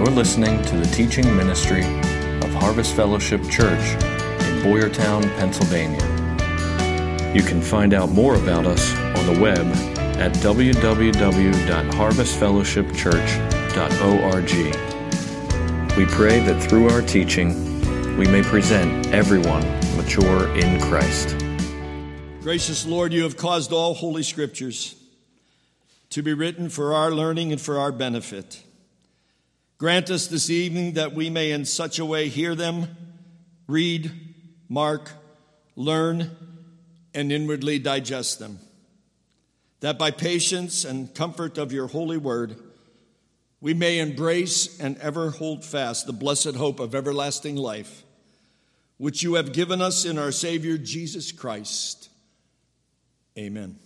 You're listening to the teaching ministry of Harvest Fellowship Church in Boyertown, Pennsylvania. You can find out more about us on the web at www.harvestfellowshipchurch.org. We pray that through our teaching, we may present everyone mature in Christ. Gracious Lord, you have caused all holy scriptures to be written for our learning and for our benefit. Grant us this evening that we may in such a way hear them, read, mark, learn, and inwardly digest them, that by patience and comfort of your holy word, we may embrace and ever hold fast the blessed hope of everlasting life, which you have given us in our Savior Jesus Christ. Amen.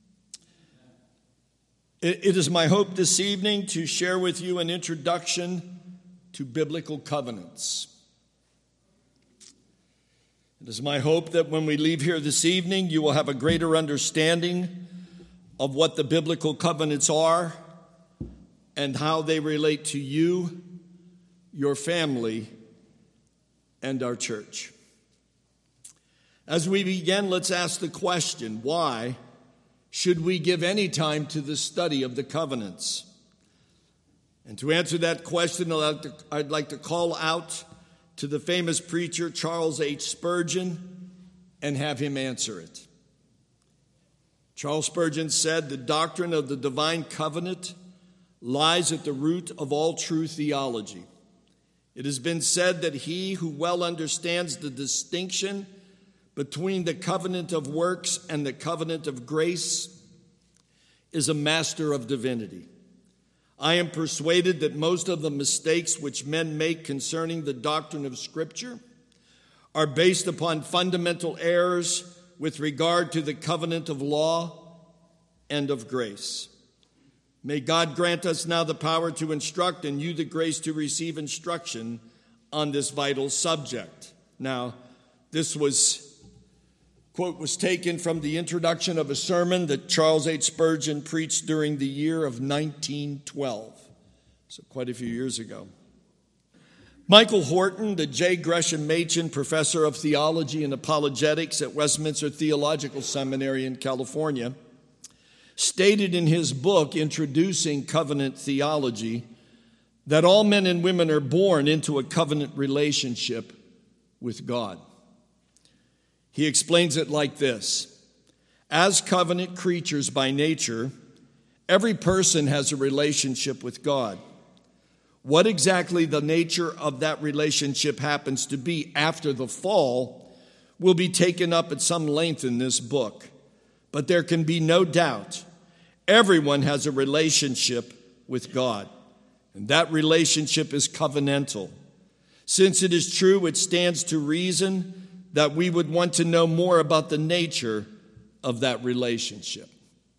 It is my hope this evening to share with you an introduction to biblical covenants. It is my hope that when we leave here this evening, you will have a greater understanding of what the biblical covenants are and how they relate to you, your family, and our church. As we begin, let's ask the question, why should we give any time to the study of the covenants? And to answer that question, I'd like to call out to the famous preacher Charles H. Spurgeon and have him answer it. Charles Spurgeon said, "The doctrine of the divine covenant lies at the root of all true theology. It has been said that he who well understands the distinction between the covenant of works and the covenant of grace is a master of divinity. I am persuaded that most of the mistakes which men make concerning the doctrine of Scripture are based upon fundamental errors with regard to the covenant of law and of grace. May God grant us now the power to instruct and you the grace to receive instruction on this vital subject." Now, this quote was taken from the introduction of a sermon that Charles H. Spurgeon preached during the year of 1912, so quite a few years ago. Michael Horton, the J. Gresham Machen Professor of Theology and Apologetics at Westminster Theological Seminary in California, stated in his book, Introducing Covenant Theology, that all men and women are born into a covenant relationship with God. He explains it like this: as covenant creatures by nature, every person has a relationship with God. What exactly the nature of that relationship happens to be after the fall will be taken up at some length in this book. But there can be no doubt everyone has a relationship with God, and that relationship is covenantal. Since it is true, it stands to reason that we would want to know more about the nature of that relationship.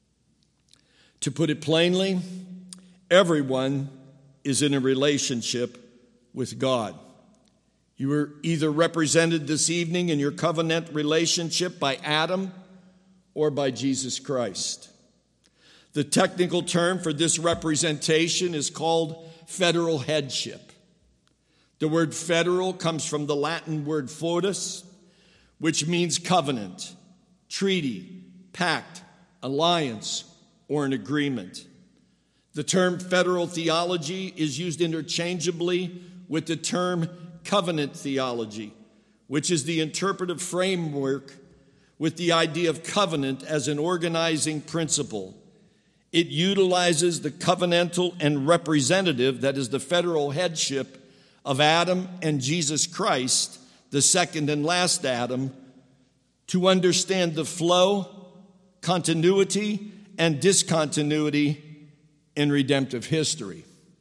To put it plainly, everyone is in a relationship with God. You are either represented this evening in your covenant relationship by Adam or by Jesus Christ. The technical term for this representation is called federal headship. The word federal comes from the Latin word foedus, which means covenant, treaty, pact, alliance, or an agreement. The term federal theology is used interchangeably with the term covenant theology, which is the interpretive framework with the idea of covenant as an organizing principle. It utilizes the covenantal and representative, that is the federal headship of Adam and Jesus Christ, the second and last Adam, to understand the flow, continuity, and discontinuity in redemptive history.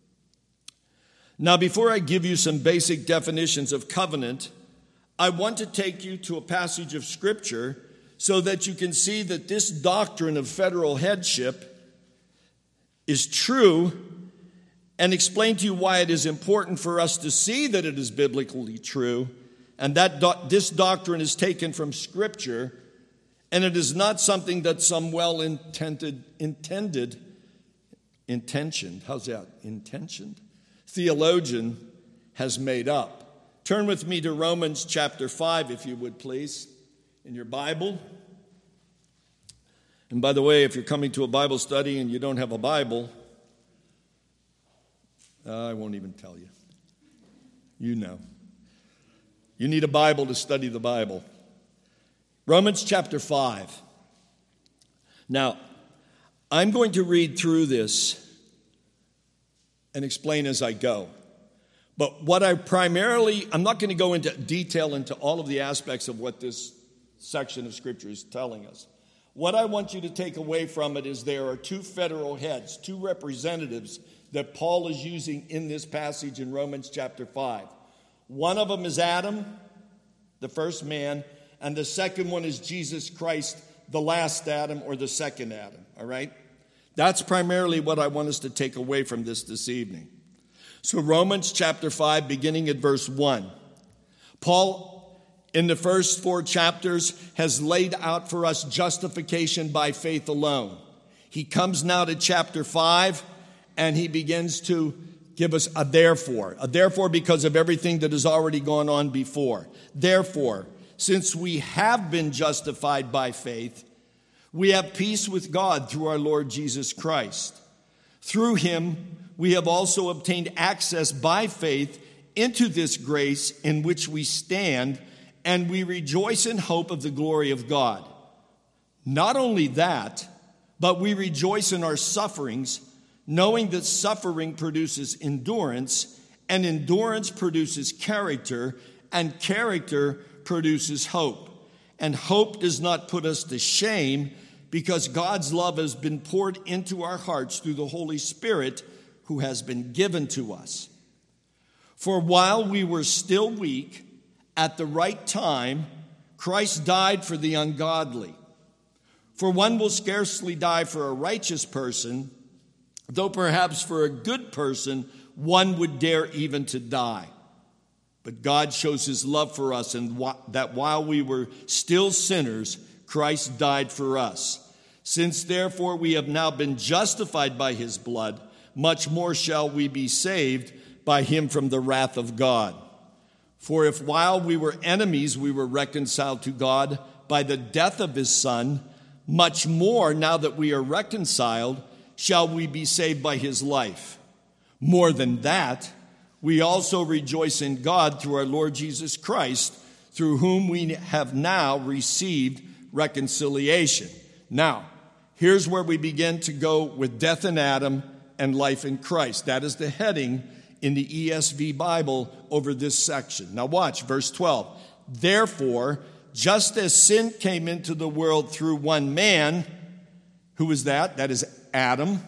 Now, before I give you some basic definitions of covenant, I want to take you to a passage of Scripture so that you can see that this doctrine of federal headship is true, and explain to you why it is important for us to see that it is biblically true, and that this doctrine is taken from Scripture, and it is not something that some intentioned theologian has made up. Turn with me to Romans chapter 5, if you would please, in your Bible. And by the way, if you're coming to a Bible study and you don't have a Bible, I won't even tell you. You know. You need a Bible to study the Bible. Romans chapter 5. Now, I'm going to read through this and explain as I go. But what I'm not going to go into detail into all of the aspects of what this section of Scripture is telling us. What I want you to take away from it is there are two federal heads, two representatives that Paul is using in this passage in Romans chapter 5. One of them is Adam, the first man, and the second one is Jesus Christ, the last Adam or the second Adam, all right? That's primarily what I want us to take away from this evening. So Romans chapter 5, beginning at verse 1. Paul, in the first 4 chapters, has laid out for us justification by faith alone. He comes now to chapter 5, and he begins to give us a therefore because of everything that has already gone on before. Therefore, since we have been justified by faith, we have peace with God through our Lord Jesus Christ. Through him, we have also obtained access by faith into this grace in which we stand, and we rejoice in hope of the glory of God. Not only that, but we rejoice in our sufferings, knowing that suffering produces endurance, and endurance produces character, and character produces hope. And hope does not put us to shame, because God's love has been poured into our hearts through the Holy Spirit who has been given to us. For while we were still weak, at the right time, Christ died for the ungodly. For one will scarcely die for a righteous person, though perhaps for a good person one would dare even to die. But God shows his love for us, and that while we were still sinners, Christ died for us. Since therefore we have now been justified by his blood, much more shall we be saved by him from the wrath of God. For if while we were enemies we were reconciled to God by the death of his Son, much more now that we are reconciled shall we be saved by his life. More than that, we also rejoice in God through our Lord Jesus Christ, through whom we have now received reconciliation. Now, here's where we begin to go with death in Adam and life in Christ. That is the heading in the ESV Bible over this section. Now watch, verse 12. Therefore, just as sin came into the world through one man, who is that? That is Adam.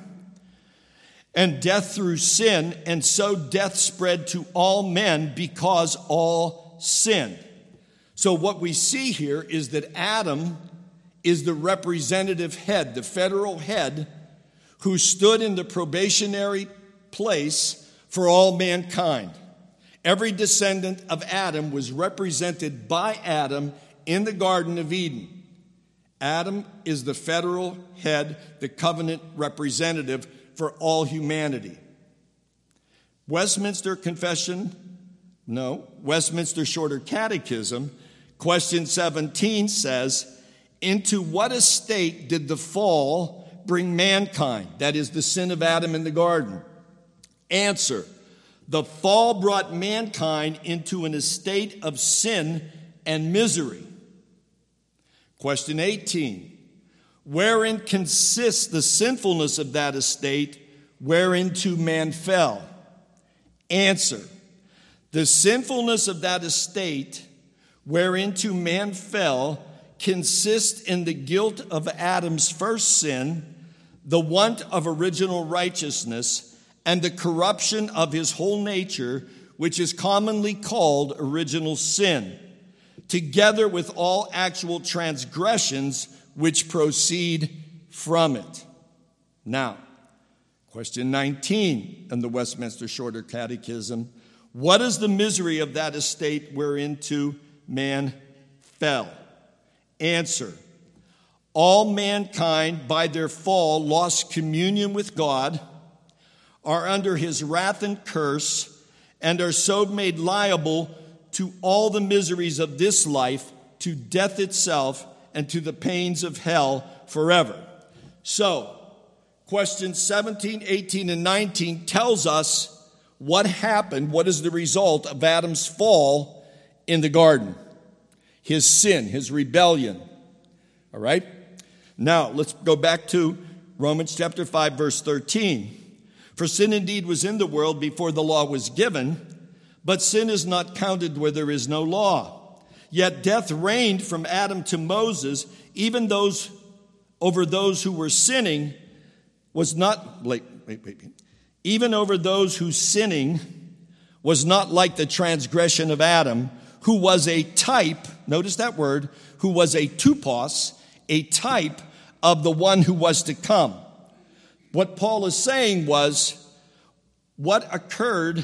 And death through sin, and so death spread to all men because all sinned. So what we see here is that Adam is the representative head, the federal head, who stood in the probationary place for all mankind. Every descendant of Adam was represented by Adam in the Garden of Eden. Adam is the federal head, the covenant representative for all humanity. Westminster Shorter Catechism, question 17 says, into what estate did the fall bring mankind? That is the sin of Adam in the garden. Answer, the fall brought mankind into an estate of sin and misery. Question 18, wherein consists the sinfulness of that estate whereinto man fell? Answer, the sinfulness of that estate whereinto man fell consists in the guilt of Adam's first sin, the want of original righteousness, and the corruption of his whole nature, which is commonly called original sin, together with all actual transgressions which proceed from it. Now, question 19 in the Westminster Shorter Catechism, what is the misery of that estate whereinto man fell? Answer, all mankind by their fall lost communion with God, are under his wrath and curse, and are so made liable to all the miseries of this life, to death itself, and to the pains of hell forever. So, questions 17, 18, and 19 tells us what happened, what is the result of Adam's fall in the garden. His sin, his rebellion. All right? Now, let's go back to Romans chapter 5, verse 13. For sin indeed was in the world before the law was given, but sin is not counted where there is no law. Yet death reigned from Adam to Moses, even over those who were sinning was not, even over those whose sinning was not like the transgression of Adam, who was a type, notice that word, who was a tupos, a type of the one who was to come. What Paul is saying was, what occurred,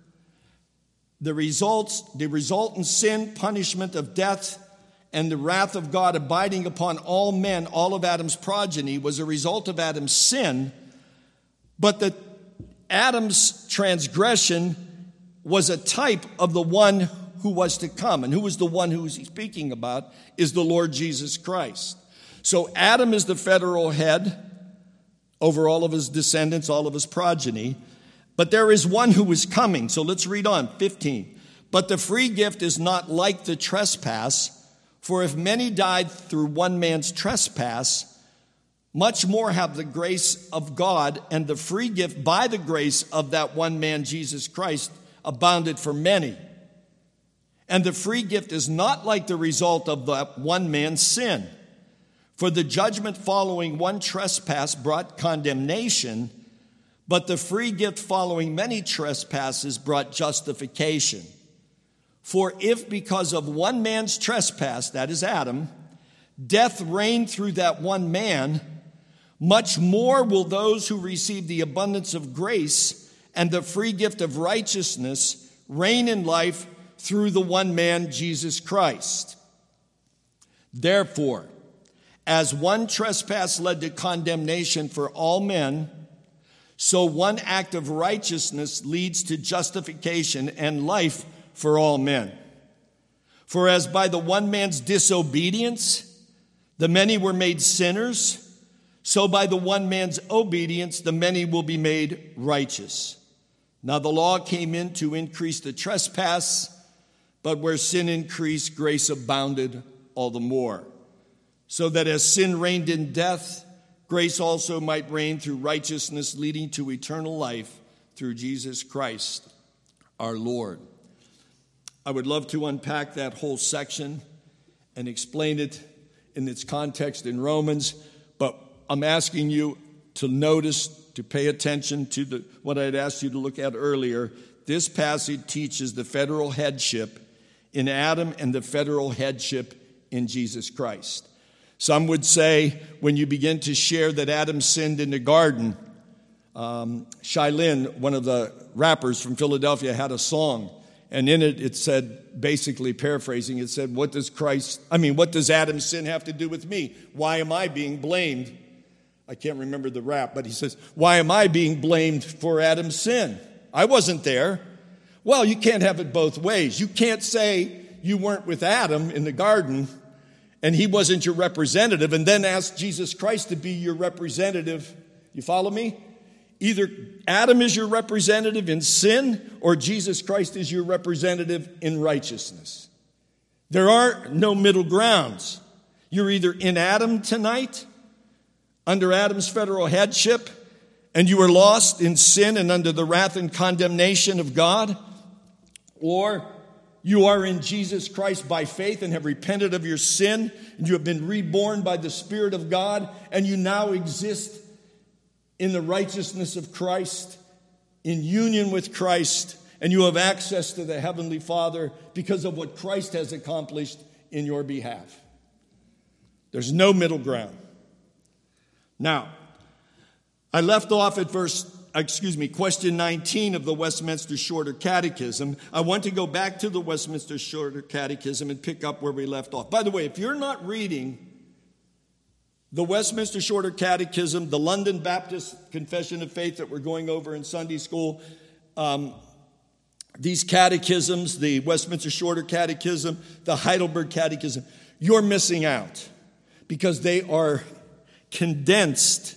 the resultant sin, punishment of death, and the wrath of God abiding upon all men, all of Adam's progeny, was a result of Adam's sin, but Adam's transgression was a type of the one who was to come. And who was the one who he's speaking about is the Lord Jesus Christ. So Adam is the federal head over all of his descendants, all of his progeny. But there is one who is coming. So let's read on, 15. But the free gift is not like the trespass, for if many died through one man's trespass, much more have the grace of God and the free gift by the grace of that one man, Jesus Christ, abounded for many. And the free gift is not like the result of that one man's sin. For the judgment following one trespass brought condemnation, but the free gift following many trespasses brought justification. For if because of one man's trespass, that is Adam, death reigned through that one man, much more will those who receive the abundance of grace and the free gift of righteousness reign in life through the one man, Jesus Christ. Therefore, as one trespass led to condemnation for all men, so one act of righteousness leads to justification and life for all men. For as by the one man's disobedience, the many were made sinners, so by the one man's obedience, the many will be made righteous. Now the law came in to increase the trespass, but where sin increased, grace abounded all the more. So that as sin reigned in death, grace also might reign through righteousness, leading to eternal life through Jesus Christ, our Lord. I would love to unpack that whole section and explain it in its context in Romans, but I'm asking you to notice, to pay attention to what I had asked you to look at earlier. This passage teaches the federal headship in Adam and the federal headship in Jesus Christ. Some would say when you begin to share that Adam sinned in the garden, Shai Linne, one of the rappers from Philadelphia, had a song. And in it said, basically paraphrasing, it said, what does Adam's sin have to do with me? Why am I being blamed? I can't remember the rap, but he says, why am I being blamed for Adam's sin? I wasn't there. Well, you can't have it both ways. You can't say you weren't with Adam in the garden and he wasn't your representative, and then ask Jesus Christ to be your representative. You follow me? Either Adam is your representative in sin, or Jesus Christ is your representative in righteousness. There are no middle grounds. You're either in Adam tonight, under Adam's federal headship, and you are lost in sin and under the wrath and condemnation of God, or you are in Jesus Christ by faith and have repented of your sin, and you have been reborn by the Spirit of God, and you now exist in the righteousness of Christ, in union with Christ, and you have access to the Heavenly Father because of what Christ has accomplished in your behalf. There's no middle ground. Now, I left off at question 19 of the Westminster Shorter Catechism. I want to go back to the Westminster Shorter Catechism and pick up where we left off. By the way, if you're not reading The Westminster Shorter Catechism, the London Baptist Confession of Faith that we're going over in Sunday school, these catechisms, the Westminster Shorter Catechism, the Heidelberg Catechism, you're missing out because they are condensed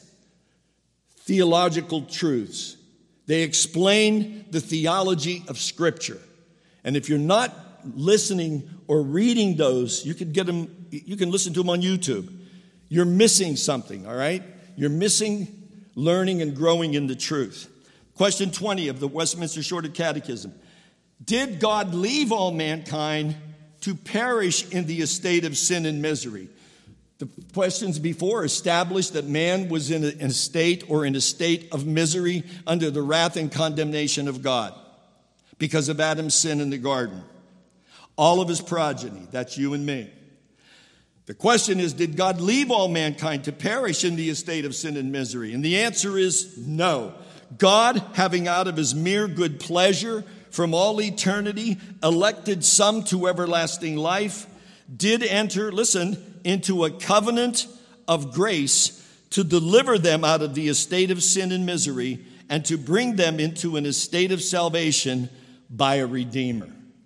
theological truths. They explain the theology of Scripture. And if you're not listening or reading those, you can listen to them on YouTube. You're missing something, all right? You're missing learning and growing in the truth. Question 20 of the Westminster Shorter Catechism. Did God leave all mankind to perish in the estate of sin and misery? The questions before established that man was in a state of misery under the wrath and condemnation of God because of Adam's sin in the garden. All of his progeny, that's you and me. The question is, did God leave all mankind to perish in the estate of sin and misery? And the answer is no. God, having out of his mere good pleasure from all eternity elected some to everlasting life, did enter, listen, into a covenant of grace to deliver them out of the estate of sin and misery and to bring them into an estate of salvation by a Redeemer.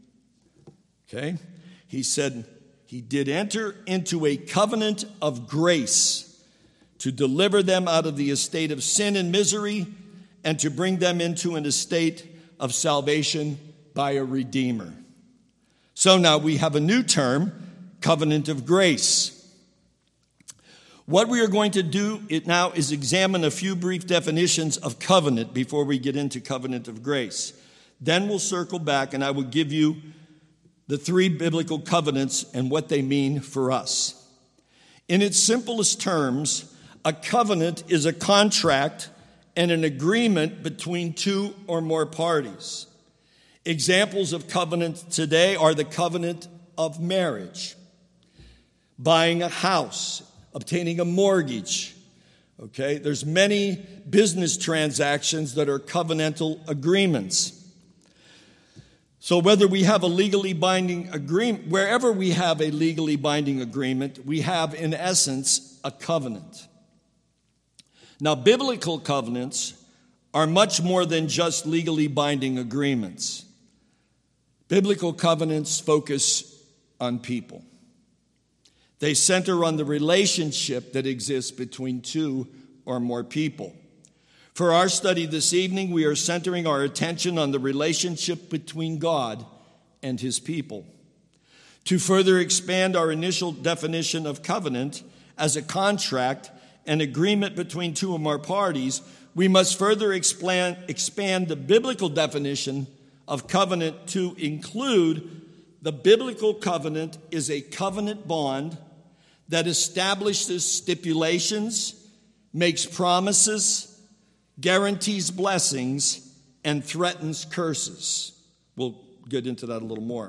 Okay? He said he did enter into a covenant of grace to deliver them out of the estate of sin and misery and to bring them into an estate of salvation by a Redeemer. So now we have a new term, covenant of grace. What we are going to do now is examine a few brief definitions of covenant before we get into covenant of grace. Then we'll circle back and I will give you the three biblical covenants and what they mean for us. In its simplest terms, a covenant is a contract and an agreement between two or more parties. Examples of covenant today are the covenant of marriage, buying a house, obtaining a mortgage. Okay, there's many business transactions that are covenantal agreements. So whether we have a legally binding agreement, wherever we have a legally binding agreement, we have in essence a covenant. Now, biblical covenants are much more than just legally binding agreements. Biblical covenants focus on people. They center on the relationship that exists between two or more people. For our study this evening, we are centering our attention on the relationship between God and his people. To further expand our initial definition of covenant as a contract, an agreement between two or more parties, we must further expand the biblical definition of covenant to include the biblical covenant is a covenant bond that establishes stipulations, makes promises, guarantees blessings, and threatens curses. We'll get into that a little more.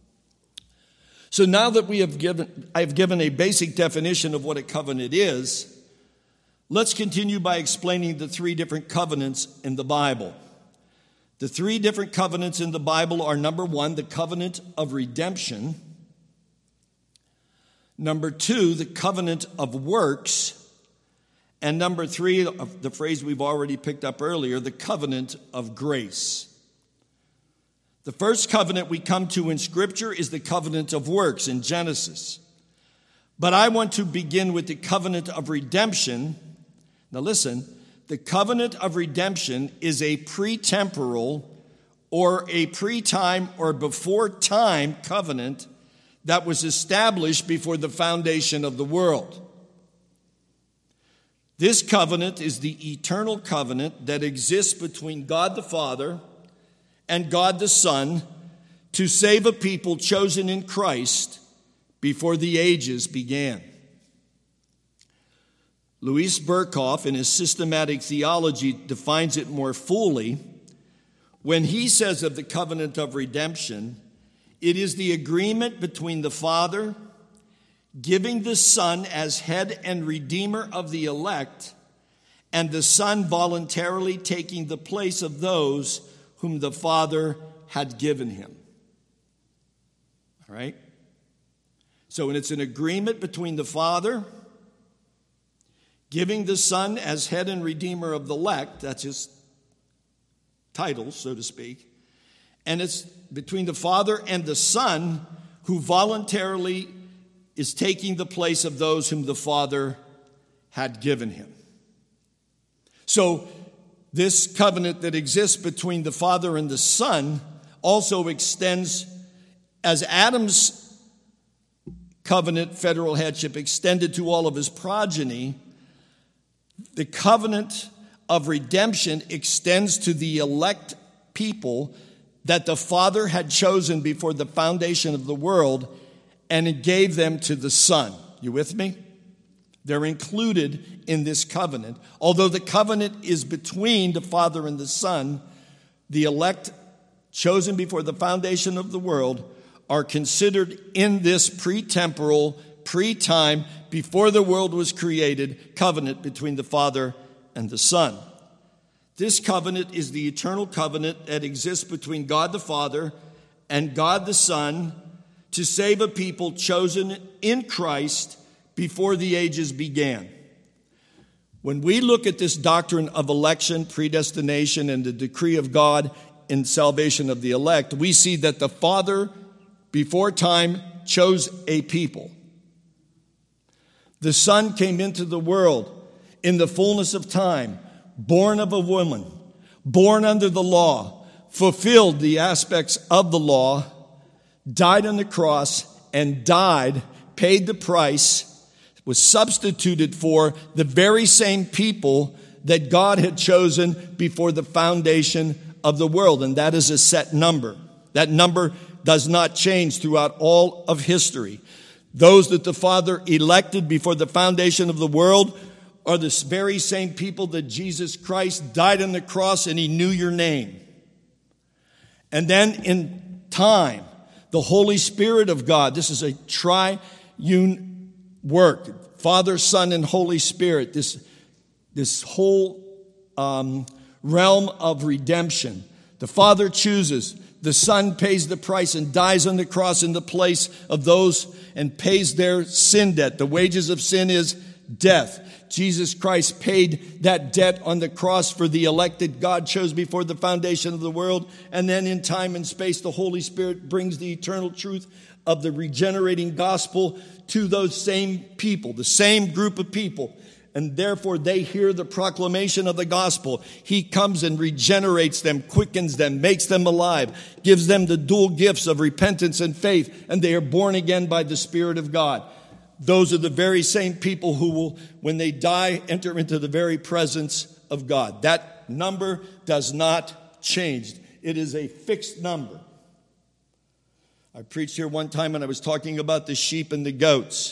So now that I've given a basic definition of what a covenant is, let's continue by explaining the three different covenants in the Bible. The three different covenants in the Bible are, number one, the covenant of redemption. Number two, the covenant of works. And number three, the phrase we've already picked up earlier, the covenant of grace. The first covenant we come to in Scripture is the covenant of works in Genesis. But I want to begin with the covenant of redemption. Now listen, the covenant of redemption is a pretemporal or a pre-time or before time covenant that was established before the foundation of the world. This covenant is the eternal covenant that exists between God the Father and God the Son to save a people chosen in Christ before the ages began. Louis Berkhoff, in his systematic theology, defines it more fully when he says of the covenant of redemption, it is the agreement between the Father giving the Son as head and redeemer of the elect, and the Son voluntarily taking the place of those whom the Father had given him. All right? So it's an agreement between the Father giving the Son as head and redeemer of the elect. That's his title, so to speak. And it's between the Father and the Son, who voluntarily is taking the place of those whom the Father had given him. So this covenant that exists between the Father and the Son also extends, as Adam's covenant, federal headship, extended to all of his progeny. The covenant of redemption extends to the elect people that the Father had chosen before the foundation of the world, and it gave them to the Son. You with me? They're included in this covenant. Although the covenant is between the Father and the Son, the elect chosen before the foundation of the world are considered in this pre-temporal, pre-time, before the world was created, covenant between the Father and the Son. This covenant is the eternal covenant that exists between God the Father and God the Son to save a people chosen in Christ before the ages began. When we look at this doctrine of election, predestination, and the decree of God in salvation of the elect, we see that the Father before time chose a people. The Son came into the world in the fullness of time, born of a woman, born under the law, fulfilled the aspects of the law, died on the cross, and died, paid the price, was substituted for the very same people that God had chosen before the foundation of the world. And that is a set number. That number does not change throughout all of history. Those that the Father elected before the foundation of the world are the very same people that Jesus Christ died on the cross and he knew your name. And then in time, the Holy Spirit of God, this is a triune work, Father, Son, and Holy Spirit, this whole realm of redemption. The Father chooses, the Son pays the price and dies on the cross in the place of those and pays their sin debt. The wages of sin is death. Jesus Christ paid that debt on the cross for the elected God chose before the foundation of the world. And then in time and space, the Holy Spirit brings the eternal truth of the regenerating gospel to those same people, the same group of people. And therefore they hear the proclamation of the gospel. He comes and regenerates them, quickens them, makes them alive, gives them the dual gifts of repentance and faith, and they are born again by the Spirit of God. Those are the very same people who will, when they die, enter into the very presence of God. That number does not change. It is a fixed number. I preached here one time and I was talking about the sheep and the goats.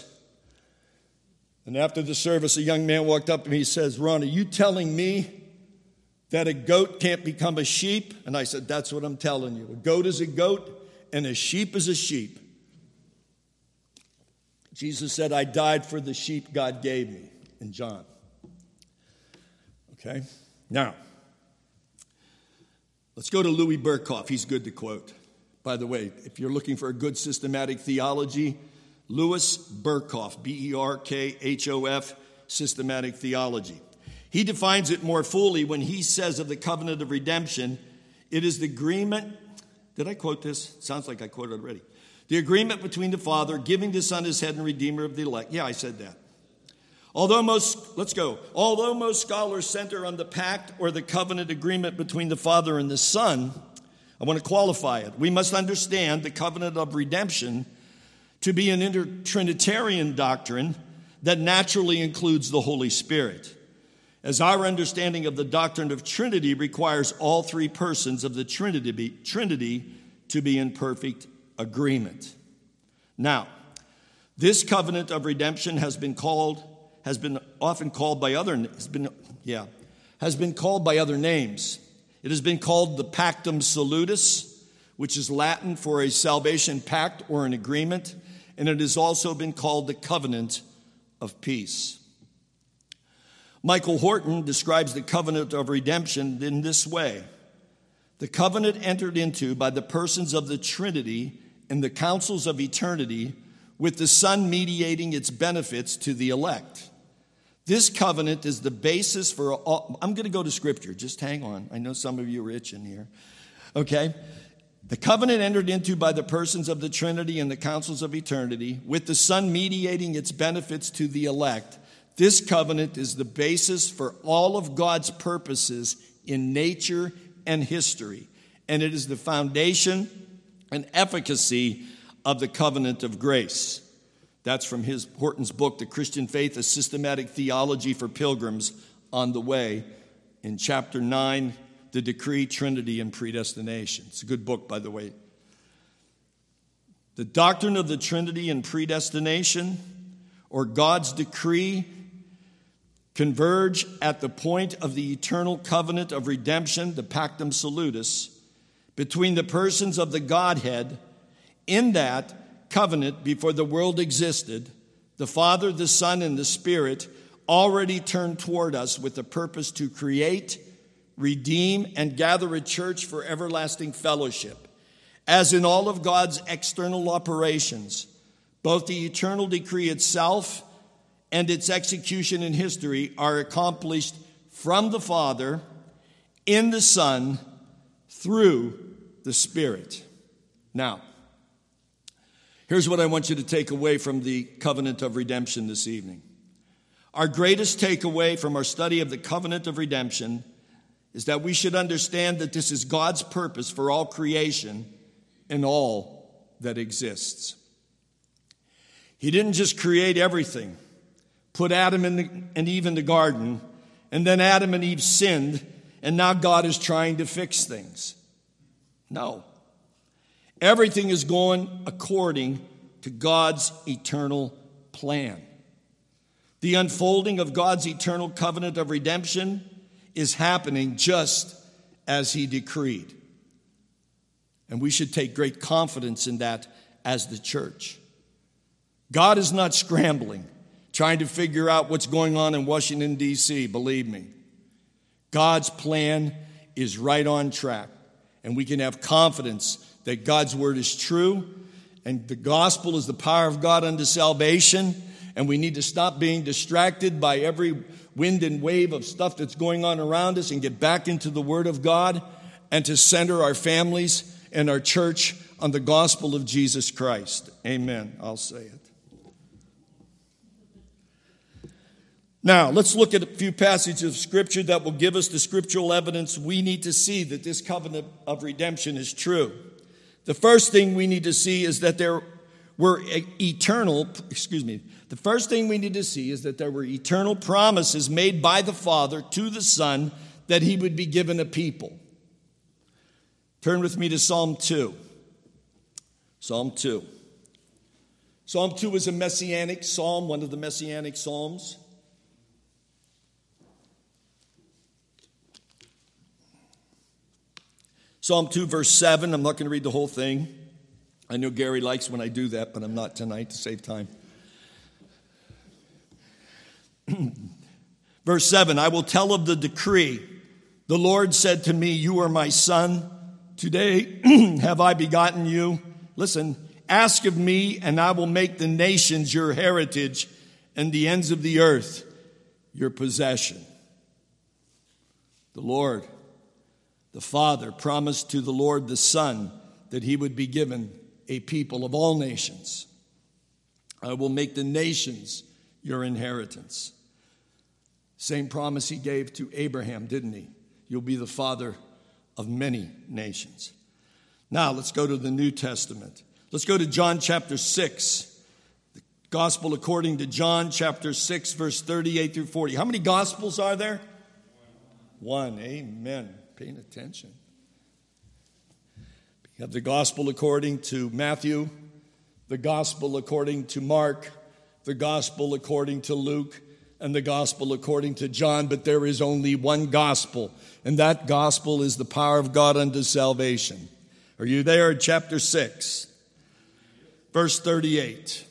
And after the service, a young man walked up to me. He says, "Ron, are you telling me that a goat can't become a sheep?" And I said, "That's what I'm telling you. A goat is a goat and a sheep is a sheep." Jesus said, "I died for the sheep God gave me," in John. Okay? Now, let's go to Louis Berkhof. He's good to quote. By the way, if you're looking for a good systematic theology, Louis Berkhof, Berkhof, systematic theology. He defines it more fully when he says of the covenant of redemption, it is the agreement. Did I quote this? Sounds like I quoted already. The agreement between the Father, giving the Son as head and redeemer of the elect. Yeah, I said that. Although most scholars center on the pact or the covenant agreement between the Father and the Son, I want to qualify it. We must understand the covenant of redemption to be an intertrinitarian doctrine that naturally includes the Holy Spirit, as our understanding of the doctrine of Trinity requires all three persons of the Trinity to be in perfect agreement. Now, this covenant of redemption has been called by other names. It has been called the Pactum Salutis, which is Latin for a salvation pact or an agreement, and it has also been called the covenant of peace. Michael Horton describes the covenant of redemption in this way: the covenant entered into by the persons of the Trinity in the councils of eternity, with the Son mediating its benefits to the elect. This covenant is the basis for all. I'm going to go to Scripture. Just hang on. I know some of you are itching here. Okay? The covenant entered into by the persons of the Trinity and the councils of eternity, with the Son mediating its benefits to the elect. This covenant is the basis for all of God's purposes in nature and history, and it is the foundation and efficacy of the covenant of grace. That's from Horton's book, The Christian Faith, A Systematic Theology for Pilgrims on the Way, in chapter 9, The Decree, Trinity, and Predestination. It's a good book, by the way. The doctrine of the Trinity and predestination, or God's decree, converge at the point of the eternal covenant of redemption, the Pactum Salutis, between the persons of the Godhead. In that covenant, before the world existed, the Father, the Son, and the Spirit already turned toward us with the purpose to create, redeem, and gather a church for everlasting fellowship. As in all of God's external operations, both the eternal decree itself and its execution in history are accomplished from the Father, in the Son, through the Spirit. Now, here's what I want you to take away from the covenant of redemption this evening. Our greatest takeaway from our study of the covenant of redemption is that we should understand that this is God's purpose for all creation and all that exists. He didn't just create everything, put Adam and Eve in the garden, and then Adam and Eve sinned, and now God is trying to fix things. No. Everything is going according to God's eternal plan. The unfolding of God's eternal covenant of redemption is happening just as He decreed. And we should take great confidence in that as the church. God is not scrambling, trying to figure out what's going on in Washington, D.C., believe me. God's plan is right on track, and we can have confidence that God's word is true, and the gospel is the power of God unto salvation, and we need to stop being distracted by every wind and wave of stuff that's going on around us and get back into the word of God and to center our families and our church on the gospel of Jesus Christ. Amen. I'll say it. Now, let's look at a few passages of Scripture that will give us the scriptural evidence we need to see that this covenant of redemption is true. The first thing we need to see is that there were eternal promises made by the Father to the Son that He would be given a people. Turn with me to Psalm 2. Psalm 2. Psalm 2 is a messianic psalm, one of the messianic psalms. Psalm 2, verse 7. I'm not going to read the whole thing. I know Gary likes when I do that, but I'm not tonight to save time. Verse 7, I will tell of the decree. The Lord said to me, you are my son. Today have I begotten you. Listen, ask of me, and I will make the nations your heritage and the ends of the earth your possession. The Lord, the Father, promised to the Lord the Son that He would be given a people of all nations. I will make the nations your inheritance. Same promise He gave to Abraham, didn't He? You'll be the father of many nations. Now, let's go to the New Testament. Let's go to John chapter 6. The Gospel according to John chapter 6, verse 38 through 40. How many Gospels are there? One. Amen. Paying attention. You have the Gospel according to Matthew, the Gospel according to Mark, the Gospel according to Luke, and the Gospel according to John, but there is only one Gospel, and that Gospel is the power of God unto salvation. Are you there? Chapter 6, verse 38.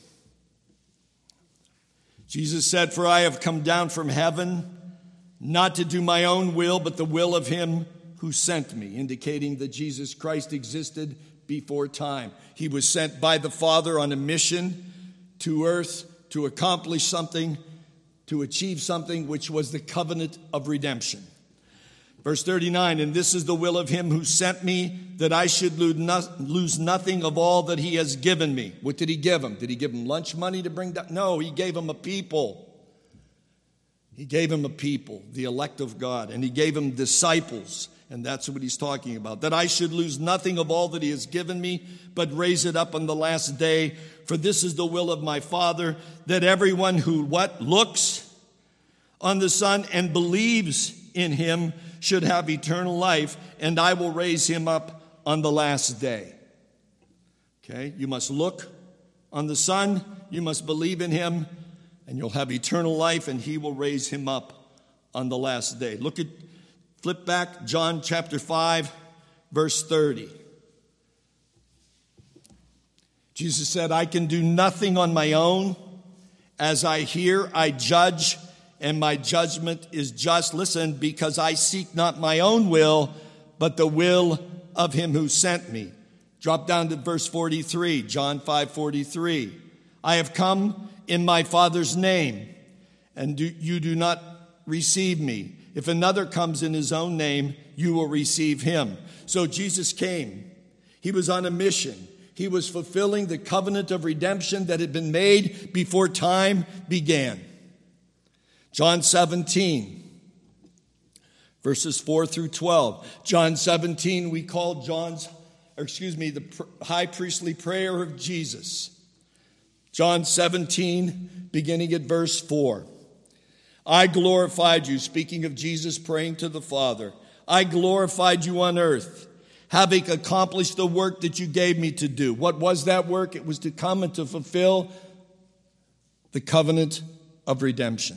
Jesus said, for I have come down from heaven, not to do my own will, but the will of Him who sent me, indicating that Jesus Christ existed before time. He was sent by the Father on a mission to earth to accomplish something to achieve something which was the covenant of redemption. Verse 39, and this is the will of him who sent me, that I should lose nothing of all that he has given me. What did he give him? Did he give him lunch money to bring down? No, he gave him a people. He gave him a people, the elect of God, and he gave him disciples, and that's what he's talking about. That I should lose nothing of all that he has given me, but raise it up on the last day. For this is the will of my Father, that everyone who looks on the Son and believes in him should have eternal life, and I will raise him up on the last day. Okay, you must look on the Son, you must believe in him, and you'll have eternal life, and he will raise him up on the last day. Flip back, John chapter 5, verse 30. Jesus said, I can do nothing on my own. As I hear, I judge, and my judgment is just. Listen, because I seek not my own will, but the will of him who sent me. Drop down to verse 43, John 5:43. I have come in my Father's name, and you do not receive me. If another comes in his own name, you will receive him. So Jesus came. He was on a mission. He was fulfilling the covenant of redemption that had been made before time began. John 17, verses 4 through 12. John 17, we call the high priestly prayer of Jesus. John 17, beginning at verse 4. I glorified you, speaking of Jesus praying to the Father. I glorified you on earth, having accomplished the work that you gave me to do. What was that work? It was to come and to fulfill the covenant of redemption.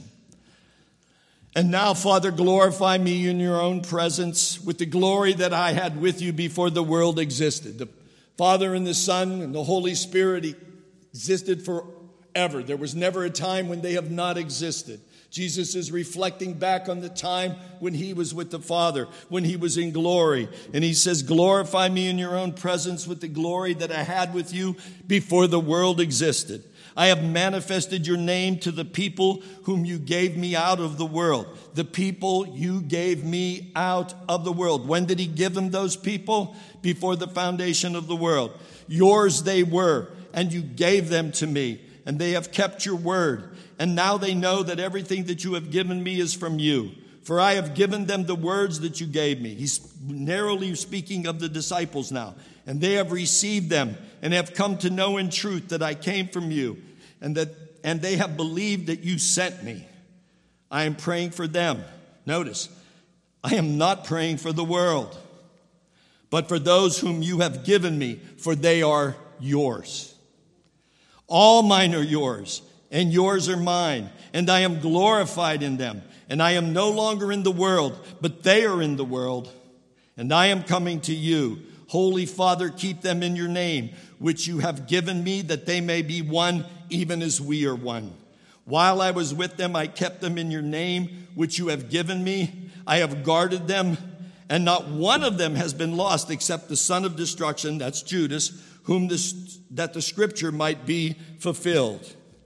And now, Father, glorify me in your own presence with the glory that I had with you before the world existed. The Father and the Son and the Holy Spirit existed forever. There was never a time when they have not existed. Jesus is reflecting back on the time when he was with the Father, when he was in glory. And he says, glorify me in your own presence with the glory that I had with you before the world existed. I have manifested your name to the people whom you gave me out of the world. The people you gave me out of the world. When did he give them those people? Before the foundation of the world. Yours they were, and you gave them to me, and they have kept your word. And now they know that everything that you have given me is from you. For I have given them the words that you gave me. He's narrowly speaking of the disciples now. And they have received them and have come to know in truth that I came from you, and they have believed that you sent me. I am praying for them. Notice, I am not praying for the world, but for those whom you have given me, for they are yours. All mine are yours, and yours are mine, and I am glorified in them. And I am no longer in the world, but they are in the world, and I am coming to you. Holy Father, keep them in your name, which you have given me, that they may be one, even as we are one. While I was with them, I kept them in your name, which you have given me. I have guarded them, and not one of them has been lost except the son of destruction, that's Judas, that the scripture might be fulfilled.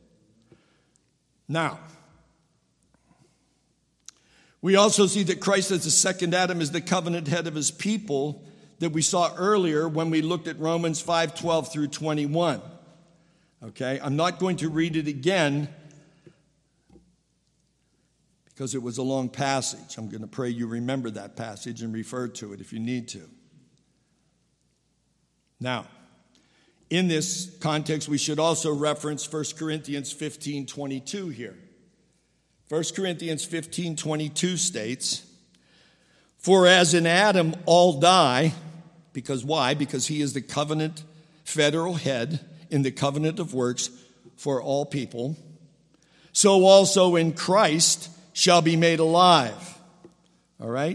Now, we also see that Christ as the second Adam is the covenant head of his people that we saw earlier when we looked at Romans 5:12 through 21. Okay, I'm not going to read it again because it was a long passage. I'm going to pray you remember that passage and refer to it if you need to. Now, in this context, we should also reference 1 Corinthians 15:22 here. 1 Corinthians 15:22 states, for as in Adam all die, because why? Because he is the covenant federal head in the covenant of works for all people, so also in Christ shall be made alive. All right?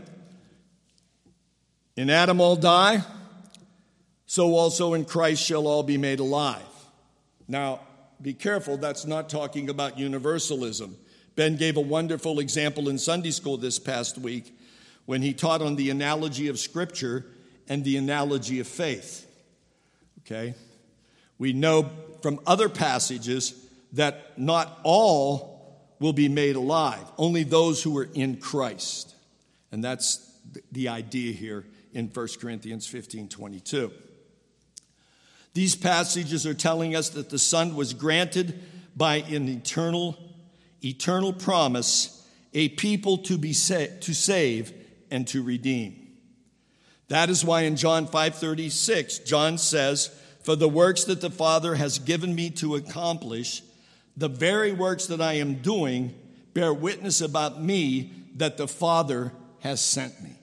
In Adam all die, so also in Christ shall all be made alive. Now, be careful, that's not talking about universalism. Ben gave a wonderful example in Sunday school this past week when he taught on the analogy of Scripture and the analogy of faith. Okay? We know from other passages that not all will be made alive. Only those who are in Christ. And that's the idea here in 1 Corinthians 15:22. These passages are telling us that the Son was granted by an eternal promise, a people to save and to redeem. That is why in John 5:36, John says, "For the works that the Father has given me to accomplish, the very works that I am doing, bear witness about me that the Father has sent me."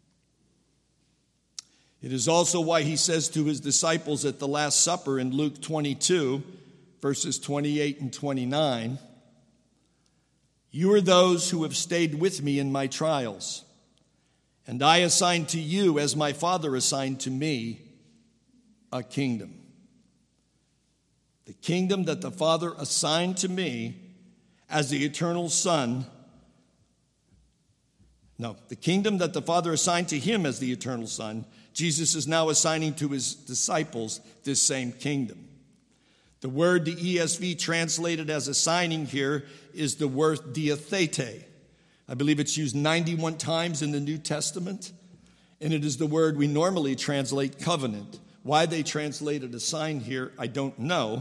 It is also why he says to his disciples at the Last Supper in Luke 22, verses 28 and 29, "You are those who have stayed with me in my trials, and I assign to you, as my Father assigned to me, a kingdom. The kingdom that the Father assigned to me as the eternal Son. No, the kingdom that the Father assigned to him as the eternal Son, Jesus is now assigning to his disciples this same kingdom. The word the ESV translated as assigning here is the word diathete. I believe it's used 91 times in the New Testament, and it is the word we normally translate covenant. Why they translated assign here, I don't know.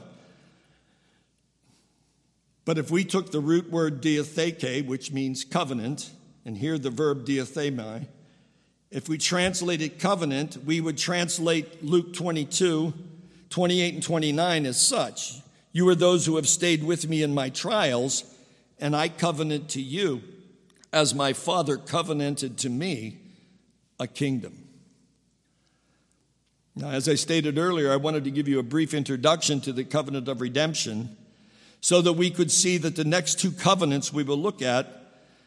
But if we took the root word diatheke, which means covenant, and here the verb diathemi, if we translated covenant, we would translate Luke 22, 28 and 29 as such. "You are those who have stayed with me in my trials, and I covenant to you, as my Father covenanted to me, a kingdom." Now, as I stated earlier, I wanted to give you a brief introduction to the covenant of redemption so that we could see that the next two covenants we will look at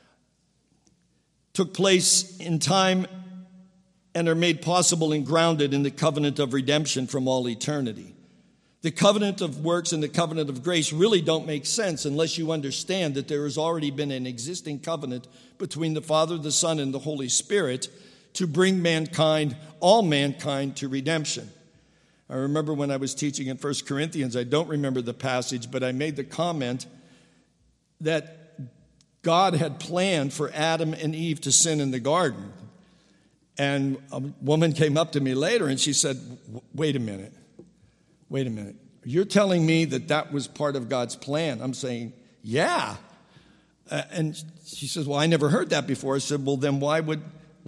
took place in time and are made possible and grounded in the covenant of redemption from all eternity. The covenant of works and the covenant of grace really don't make sense unless you understand that there has already been an existing covenant between the Father, the Son, and the Holy Spirit to bring mankind, all mankind, to redemption. I remember when I was teaching in 1 Corinthians, I don't remember the passage, but I made the comment that God had planned for Adam and Eve to sin in the garden. And a woman came up to me later and she said, wait a minute. You're telling me that that was part of God's plan? I'm saying, yeah. And she says, well, I never heard that before. I said, well, then why would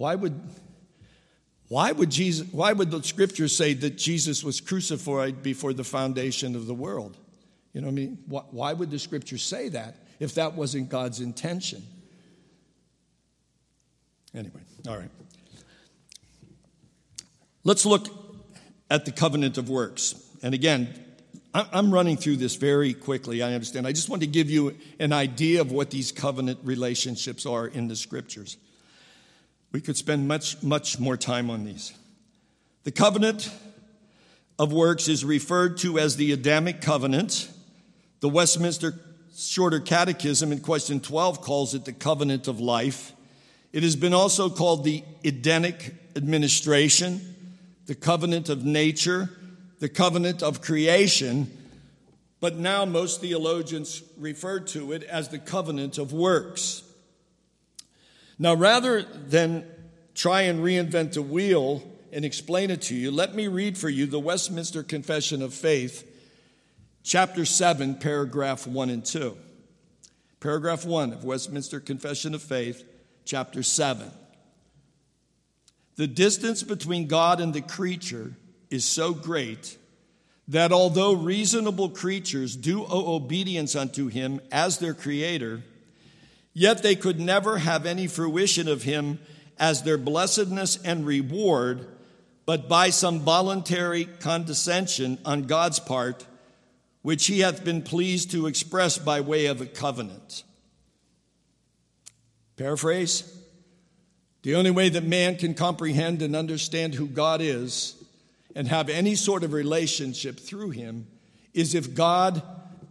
the scriptures say that Jesus was crucified before the foundation of the world? You know what I mean? Why would the scriptures say that if that wasn't God's intention? Anyway, all right. Let's look at the covenant of works. And again, I'm running through this very quickly, I understand. I just want to give you an idea of what these covenant relationships are in the scriptures. We could spend much more time on these. The covenant of works is referred to as the Adamic covenant. The Westminster Shorter Catechism in question 12 calls it the covenant of life. It has been also called the Edenic administration, the covenant of nature, the covenant of creation, but now most theologians refer to it as the covenant of works. Now, rather than try and reinvent the wheel and explain it to you, let me read for you the Westminster Confession of Faith, chapter 7, paragraph 1 and 2. Paragraph 1 of Westminster Confession of Faith, chapter 7. The distance between God and the creature is so great that although reasonable creatures do owe obedience unto him as their creator, yet they could never have any fruition of him as their blessedness and reward, but by some voluntary condescension on God's part, which he hath been pleased to express by way of a covenant. Paraphrase: the only way that man can comprehend and understand who God is and have any sort of relationship through him is if God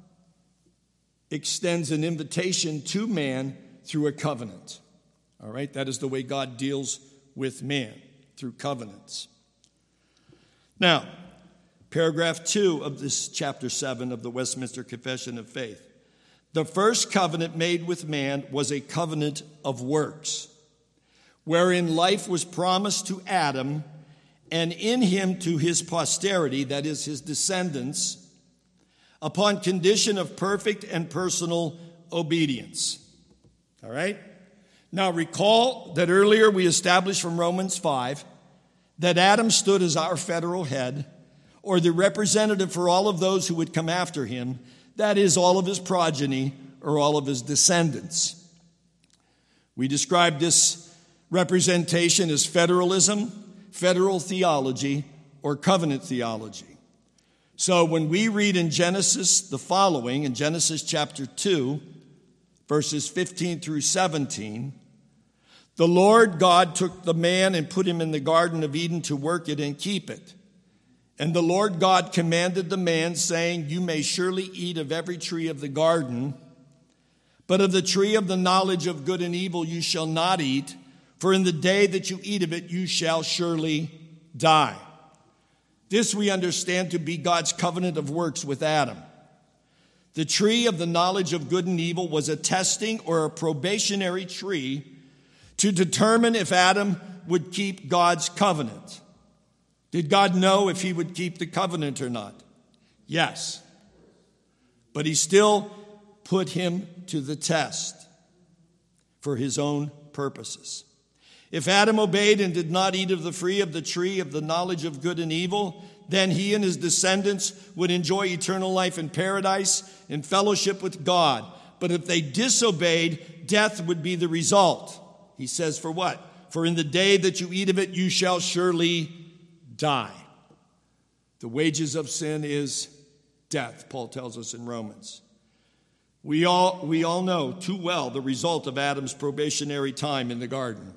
extends an invitation to man through a covenant. All right? That is the way God deals with man, through covenants. Now, paragraph 2 of this chapter 7 of the Westminster Confession of Faith. The first covenant made with man was a covenant of works, wherein life was promised to Adam and in him to his posterity, that is, his descendants, upon condition of perfect and personal obedience. All right? Now recall that earlier we established from Romans 5 that Adam stood as our federal head, or the representative for all of those who would come after him, that is, all of his progeny or all of his descendants. We describe this representation as federalism, federal theology, or covenant theology. So when we read in Genesis the following, in Genesis chapter 2, verses 15 through 17, the Lord God took the man and put him in the Garden of Eden to work it and keep it. And the Lord God commanded the man, saying, you may surely eat of every tree of the garden, but of the tree of the knowledge of good and evil you shall not eat, for in the day that you eat of it you shall surely die. This we understand to be God's covenant of works with Adam. The tree of the knowledge of good and evil was a testing or a probationary tree to determine if Adam would keep God's covenant. Did God know if he would keep the covenant or not? Yes. But he still put him to the test for his own purposes. If Adam obeyed and did not eat of the fruit of the tree of the knowledge of good and evil, then he and his descendants would enjoy eternal life in paradise in fellowship with God. But if they disobeyed, death would be the result. He says, for what? For in the day that you eat of it, you shall surely die. The wages of sin is death, Paul tells us in Romans. We all know too well the result of Adam's probationary time in the garden.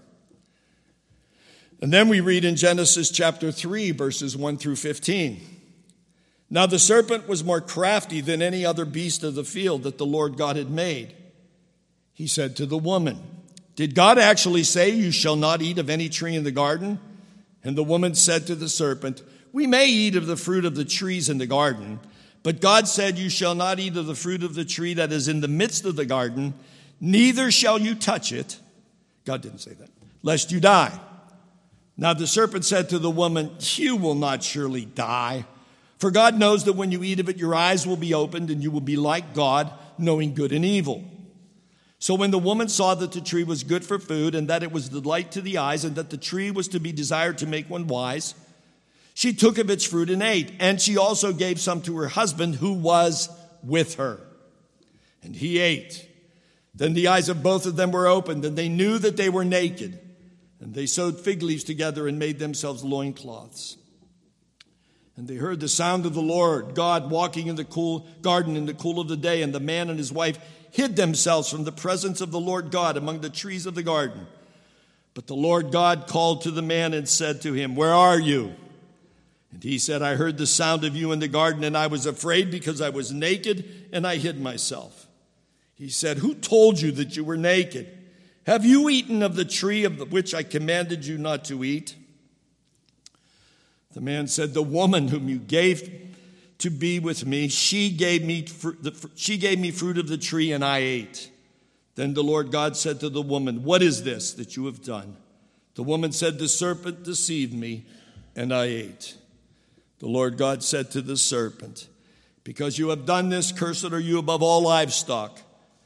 And then we read in Genesis chapter 3, verses 1 through 15. Now the serpent was more crafty than any other beast of the field that the Lord God had made. He said to the woman, did God actually say you shall not eat of any tree in the garden? And the woman said to the serpent, we may eat of the fruit of the trees in the garden, but God said you shall not eat of the fruit of the tree that is in the midst of the garden, neither shall you touch it. God didn't say that. Lest you die. Now the serpent said to the woman, you will not surely die. For God knows that when you eat of it, your eyes will be opened and you will be like God, knowing good and evil. So when the woman saw that the tree was good for food and that it was delight to the eyes and that the tree was to be desired to make one wise, she took of its fruit and ate. And she also gave some to her husband who was with her. And he ate. Then the eyes of both of them were opened and they knew that they were naked. And they sewed fig leaves together and made themselves loincloths. And they heard the sound of the Lord God walking in the cool garden in the cool of the day. And the man and his wife hid themselves from the presence of the Lord God among the trees of the garden. But the Lord God called to the man and said to him, where are you? And he said, I heard the sound of you in the garden, and I was afraid because I was naked, and I hid myself. He said, who told you that you were naked? Have you eaten of the tree of which I commanded you not to eat? The man said, the woman whom you gave to be with me, she gave me fruit of the tree, and I ate. Then the Lord God said to the woman, what is this that you have done? The woman said, the serpent deceived me, and I ate. The Lord God said to the serpent, because you have done this, cursed are you above all livestock,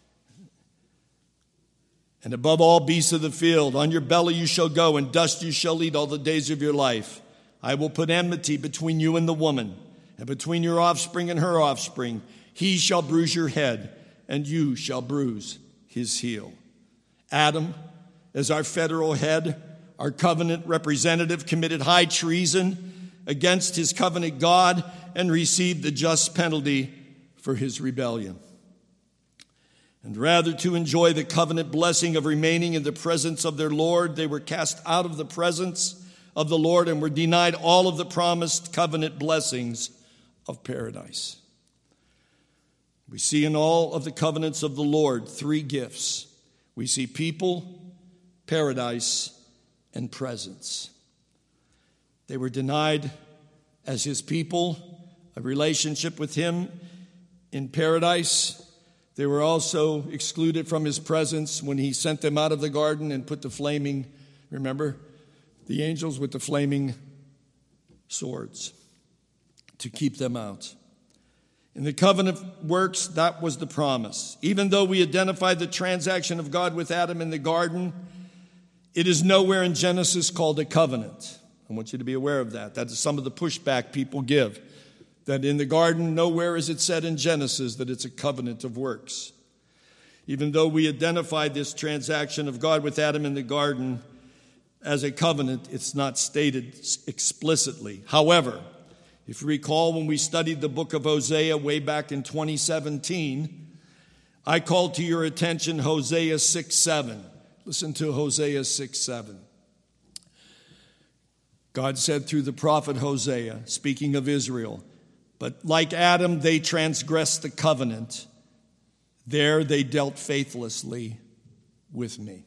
and above all beasts of the field. On your belly you shall go, and dust you shall eat all the days of your life. I will put enmity between you and the woman, and between your offspring and her offspring. He shall bruise your head, and you shall bruise his heel. Adam, as our federal head, our covenant representative, committed high treason against his covenant God and received the just penalty for his rebellion. And rather to enjoy the covenant blessing of remaining in the presence of their Lord, they were cast out of the presence of the Lord and were denied all of the promised covenant blessings of paradise. We see in all of the covenants of the Lord 3 gifts. We see people, paradise, and presence. They were denied as his people a relationship with him in paradise. They were also excluded from his presence when he sent them out of the garden and put remember, the angels with the flaming swords to keep them out. In the covenant works, that was the promise. Even though we identified the transaction of God with Adam in the garden, it is nowhere in Genesis called a covenant. I want you to be aware of that. That is some of the pushback people give. That in the garden, nowhere is it said in Genesis that it's a covenant of works. Even though we identified this transaction of God with Adam in the garden as a covenant, it's not stated explicitly. However, if you recall when we studied the book of Hosea way back in 2017, I called to your attention Hosea 6:7. Listen to Hosea 6:7. God said through the prophet Hosea, speaking of Israel, "But like Adam, they transgressed the covenant. There they dealt faithlessly with me."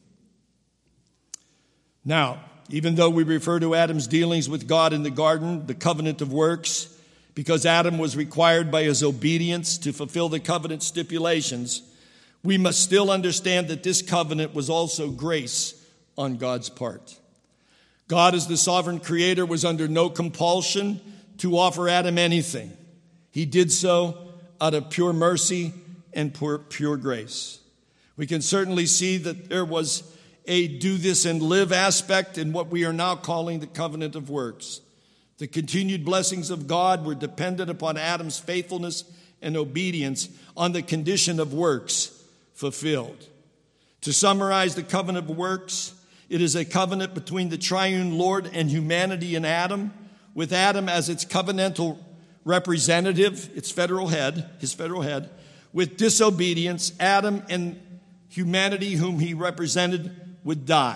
Now, even though we refer to Adam's dealings with God in the garden, the covenant of works, because Adam was required by his obedience to fulfill the covenant stipulations, we must still understand that this covenant was also grace on God's part. God, as the sovereign creator, was under no compulsion to offer Adam anything. He did so out of pure mercy and pure grace. We can certainly see that there was a do this and live aspect in what we are now calling the covenant of works. The continued blessings of God were dependent upon Adam's faithfulness and obedience on the condition of works fulfilled. To summarize the covenant of works, it is a covenant between the triune Lord and humanity in Adam, with Adam as its covenantal representative, his federal head. With disobedience, Adam and humanity whom he represented would die.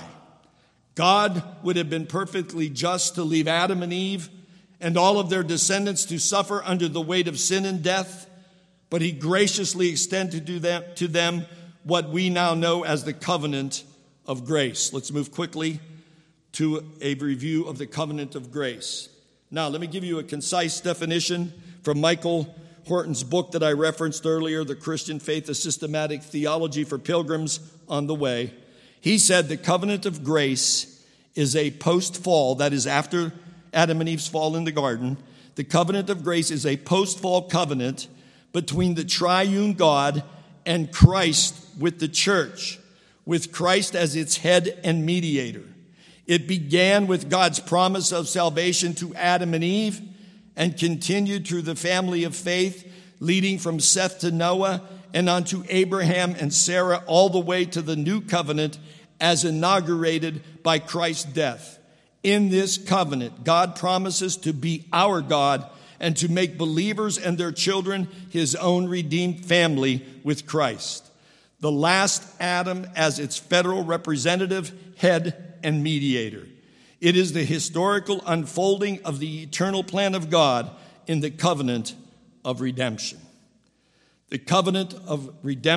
God would have been perfectly just to leave Adam and Eve and all of their descendants to suffer under the weight of sin and death, but he graciously extended to them what we now know as the covenant of grace. Let's move quickly to a review of the covenant of grace. Now, let me give you a concise definition from Michael Horton's book that I referenced earlier, The Christian Faith, a Systematic Theology for Pilgrims on the Way. He said the covenant of grace is a post-fall, that is after Adam and Eve's fall in the garden. The covenant of grace is a post-fall covenant between the triune God and Christ with the church, with Christ as its head and mediator. It began with God's promise of salvation to Adam and Eve and continued through the family of faith, leading from Seth to Noah and on to Abraham and Sarah, all the way to the new covenant as inaugurated by Christ's death. In this covenant, God promises to be our God and to make believers and their children his own redeemed family with Christ. The last Adam as its federal representative, head, and mediator. It is the historical unfolding of the eternal plan of God in the covenant of redemption. The covenant of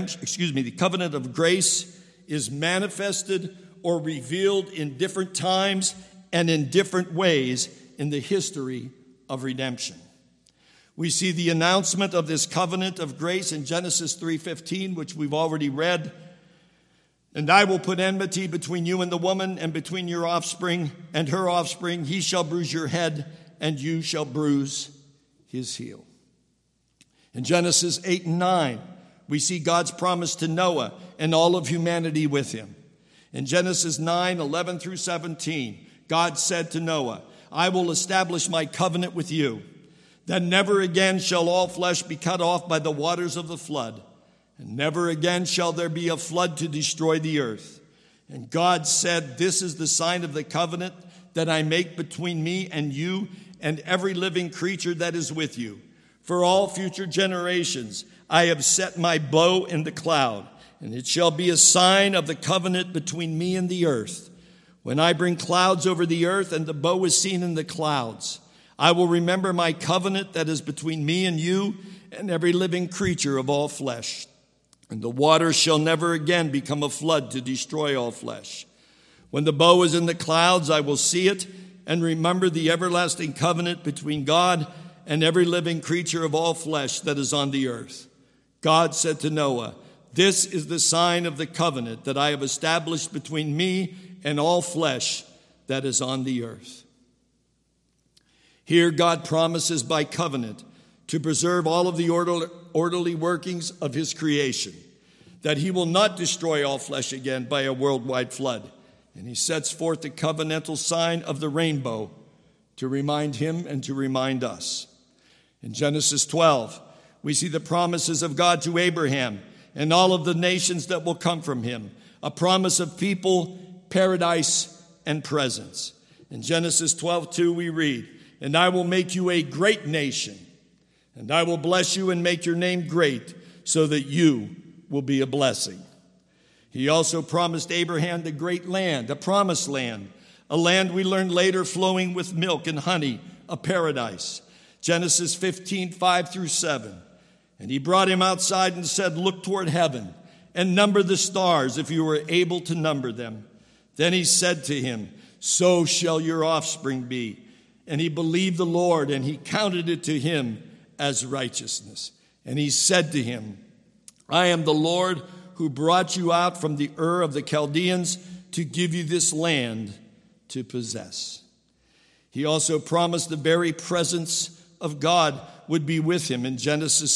grace is manifested or revealed in different times and in different ways in the history of redemption. We see the announcement of this covenant of grace in Genesis 3:15, which we've already read. "And I will put enmity between you and the woman, and between your offspring and her offspring. He shall bruise your head, and you shall bruise his heel." In Genesis 8 and 9, we see God's promise to Noah and all of humanity with him. In Genesis 9:11 through 17, God said to Noah, "I will establish my covenant with you. Then never again shall all flesh be cut off by the waters of the flood. And never again shall there be a flood to destroy the earth. And God said, this is the sign of the covenant that I make between me and you and every living creature that is with you. For all future generations I have set my bow in the cloud, and it shall be a sign of the covenant between me and the earth. When I bring clouds over the earth and the bow is seen in the clouds, I will remember my covenant that is between me and you and every living creature of all flesh. And the waters shall never again become a flood to destroy all flesh. When the bow is in the clouds, I will see it and remember the everlasting covenant between God and every living creature of all flesh that is on the earth. God said to Noah, This is the sign of the covenant that I have established between me and all flesh that is on the earth. Here God promises by covenant to preserve all of the orderly workings of his creation, that he will not destroy all flesh again by a worldwide flood. And he sets forth the covenantal sign of the rainbow to remind him and to remind us. In Genesis 12, we see the promises of God to Abraham and all of the nations that will come from him, a promise of people, paradise, and presence. In Genesis 12:2 we read, "And I will make you a great nation, and I will bless you and make your name great, so that you will be a blessing." He also promised Abraham the great land, a promised land, a land we learned later flowing with milk and honey, a paradise. Genesis 15:5-7. "And he brought him outside and said, 'Look toward heaven and number the stars if you are able to number them.' Then he said to him, 'So shall your offspring be.' And he believed the Lord, and he counted it to him as righteousness. And he said to him, 'I am the Lord who brought you out from the Ur of the Chaldeans to give you this land to possess.'" He also promised the very presence of God would be with him in Genesis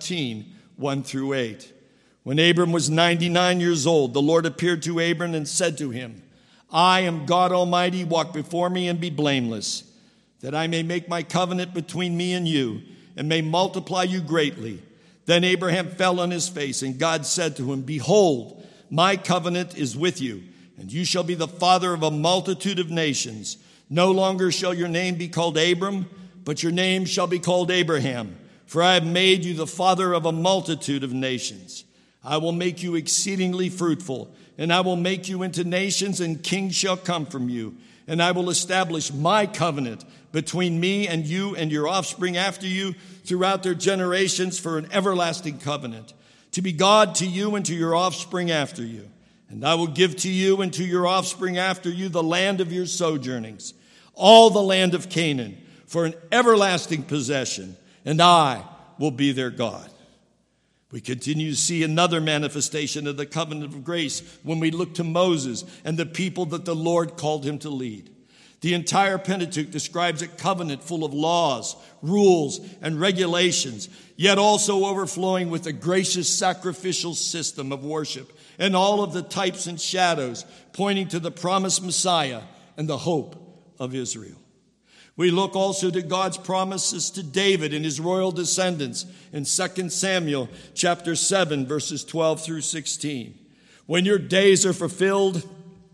17:1-8. When Abram was 99 years old, the Lord appeared to Abram and said to him, "I am God Almighty, walk before me and be blameless, that I may make my covenant between me and you, and may multiply you greatly." Then Abraham fell on his face, and God said to him, "Behold, my covenant is with you, and you shall be the father of a multitude of nations. No longer shall your name be called Abram, but your name shall be called Abraham, for I have made you the father of a multitude of nations. I will make you exceedingly fruitful, and I will make you into nations, and kings shall come from you. And I will establish my covenant between me and you and your offspring after you throughout their generations for an everlasting covenant, to be God to you and to your offspring after you. And I will give to you and to your offspring after you the land of your sojournings, all the land of Canaan, for an everlasting possession, and I will be their God." We continue to see another manifestation of the covenant of grace when we look to Moses and the people that the Lord called him to lead. The entire Pentateuch describes a covenant full of laws, rules, and regulations, yet also overflowing with a gracious sacrificial system of worship and all of the types and shadows pointing to the promised Messiah and the hope of Israel. We look also to God's promises to David and his royal descendants in 2 Samuel chapter 7, verses 12-16. "When your days are fulfilled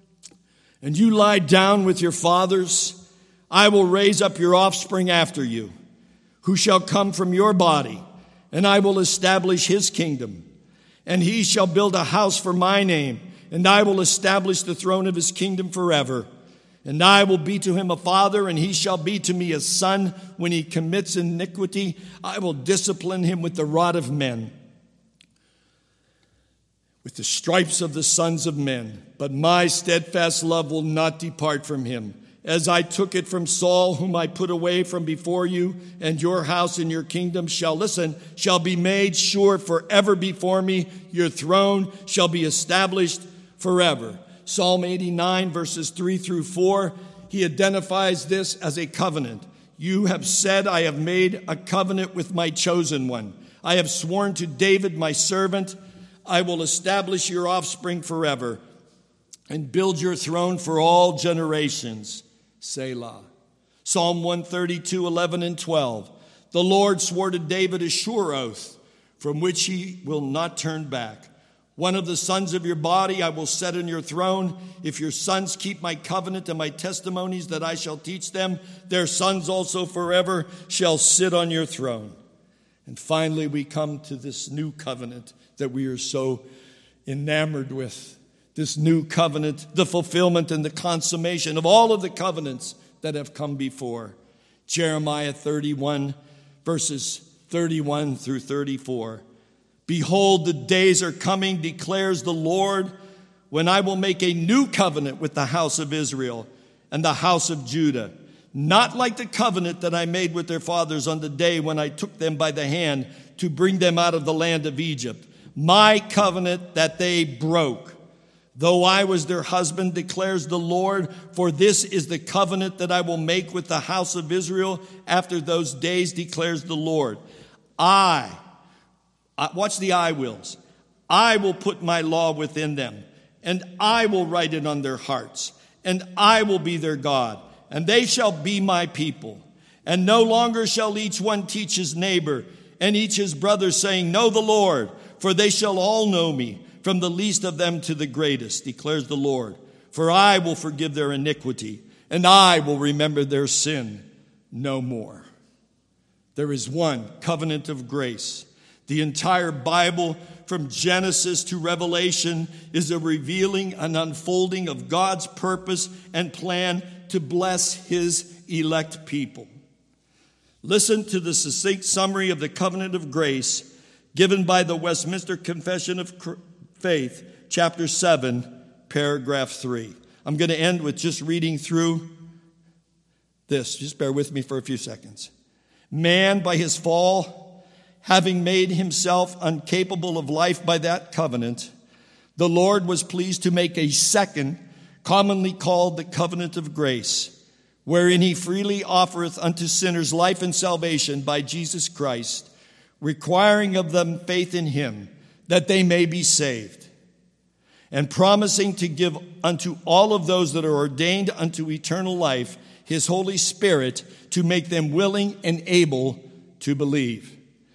and you lie down with your fathers, I will raise up your offspring after you, who shall come from your body, and I will establish his kingdom. And he shall build a house for my name, and I will establish the throne of his kingdom forever. And I will be to him a father, and he shall be to me a son. When he commits iniquity, I will discipline him with the rod of men, with the stripes of the sons of men. But my steadfast love will not depart from him, as I took it from Saul, whom I put away from before you, and your house and your kingdom shall be made sure forever before me. Your throne shall be established forever." Psalm 89, verses 3-4, he identifies this as a covenant. "You have said, I have made a covenant with my chosen one. I have sworn to David, my servant, I will establish your offspring forever and build your throne for all generations. Selah." Psalm 132, 11 and 12. "The Lord swore to David a sure oath from which he will not turn back. One of the sons of your body I will set on your throne. If your sons keep my covenant and my testimonies that I shall teach them, their sons also forever shall sit on your throne." And finally, we come to this new covenant that we are so enamored with. This new covenant, the fulfillment and the consummation of all of the covenants that have come before. Jeremiah 31, verses 31-34. "Behold, the days are coming, declares the Lord, when I will make a new covenant with the house of Israel and the house of Judah, not like the covenant that I made with their fathers on the day when I took them by the hand to bring them out of the land of Egypt. my covenant that they broke. Though I was their husband, declares the Lord, for this is the covenant that I will make with the house of Israel after those days, declares the Lord. Watch the I wills. I will put my law within them, and I will write it on their hearts, and I will be their God, and they shall be my people. And no longer shall each one teach his neighbor and each his brother, saying, know the Lord, for they shall all know me, from the least of them to the greatest, declares the Lord. For I will forgive their iniquity, and I will remember their sin no more. There is one covenant of grace. The entire Bible, from Genesis to Revelation, is a revealing and unfolding of God's purpose and plan to bless his elect people. Listen to the succinct summary of the covenant of grace given by the Westminster Confession of Faith, chapter 7, paragraph 3. I'm going to end with just reading through this. Just bear with me for a few seconds. Man, by his fall, having made himself incapable of life by that covenant, the Lord was pleased to make a second, commonly called the covenant of grace, wherein he freely offereth unto sinners life and salvation by Jesus Christ, requiring of them faith in him, that they may be saved, and promising to give unto all of those that are ordained unto eternal life his Holy Spirit, to make them willing and able to believe.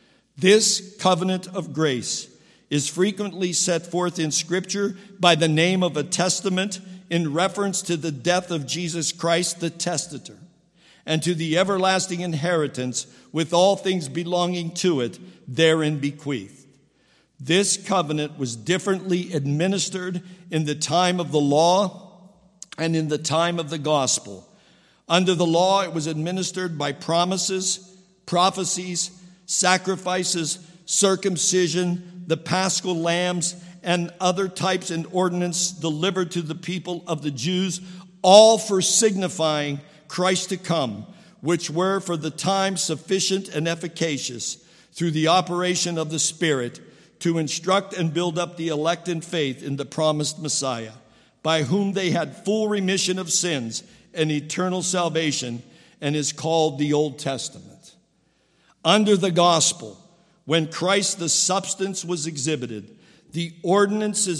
This covenant of grace is frequently set forth in Scripture by the name of a testament in reference to the death of Jesus Christ, the testator, and to the everlasting inheritance with all things belonging to it, therein bequeathed. This covenant was differently administered in the time of the law and in the time of the gospel. Under the law, it was administered by promises, prophecies, sacrifices, circumcision, the paschal lambs, and other types and ordinances delivered to the people of the Jews, all for signifying Christ to come, which were for the time sufficient and efficacious through the operation of the Spirit to instruct and build up the elect in faith in the promised Messiah, by whom they had full remission of sins and eternal salvation, and is called the Old Testament. Under the gospel, when Christ the substance was exhibited, the ordinances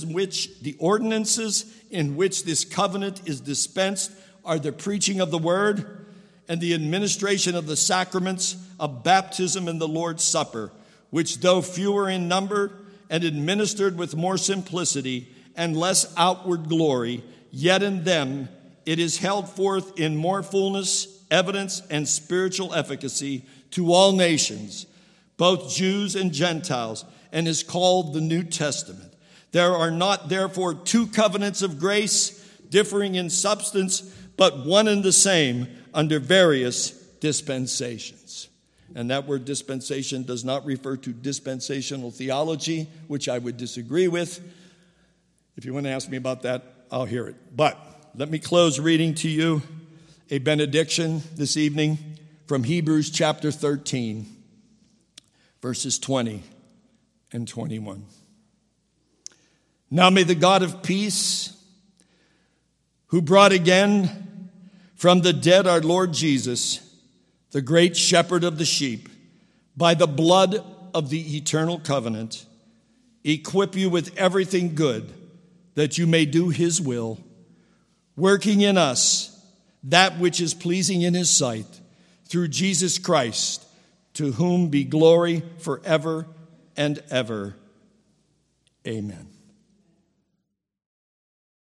in which this covenant is dispensed are the preaching of the word and the administration of the sacraments of baptism and the Lord's Supper, which, though fewer in number and administered with more simplicity and less outward glory, yet in them it is held forth in more fullness, evidence, and spiritual efficacy to all nations, both Jews and Gentiles, and is called the New Testament. There are not, therefore, two covenants of grace, differing in substance, but one and the same under various dispensations. And that word dispensation does not refer to dispensational theology, which I would disagree with. If you want to ask me about that, I'll hear it. But let me close reading to you a benediction this evening from Hebrews chapter 13, verses 20 and 21. Now may the God of peace, who brought again from the dead our Lord Jesus, the great shepherd of the sheep, by the blood of the eternal covenant, equip you with everything good, that you may do his will, working in us that which is pleasing in his sight, through Jesus Christ, to whom be glory forever and ever. Amen.